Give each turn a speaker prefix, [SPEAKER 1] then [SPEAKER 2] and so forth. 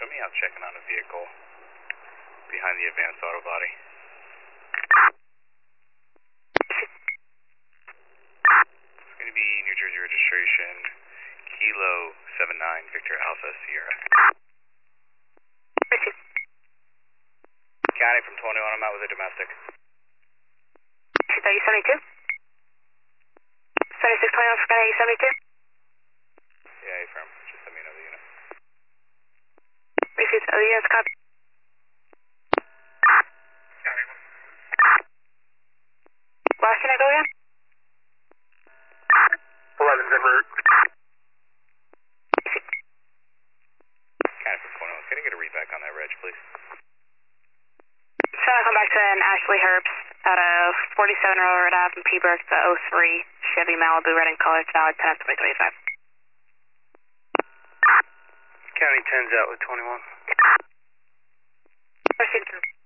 [SPEAKER 1] me. I'm checking on a vehicle behind the advanced auto body. It's going to be New Jersey registration, Kilo 79 Victor Alpha Sierra. County from 21, I'm out with a domestic.
[SPEAKER 2] Are you 72? 7621 for County 72?
[SPEAKER 1] Yeah, affirm. Just send me another unit.
[SPEAKER 2] Received. Other units, copy. Last unit, go again?
[SPEAKER 3] 11's en route.
[SPEAKER 1] County from 21, can I get a read back on that reg, please?
[SPEAKER 2] So I come back to an Ashley Herbst at a 47 Railroad Ave in Peaburg, the 03 Chevy Malibu, red and colored, valid 10/2025.
[SPEAKER 3] County 10's out with 21.
[SPEAKER 2] Proceed.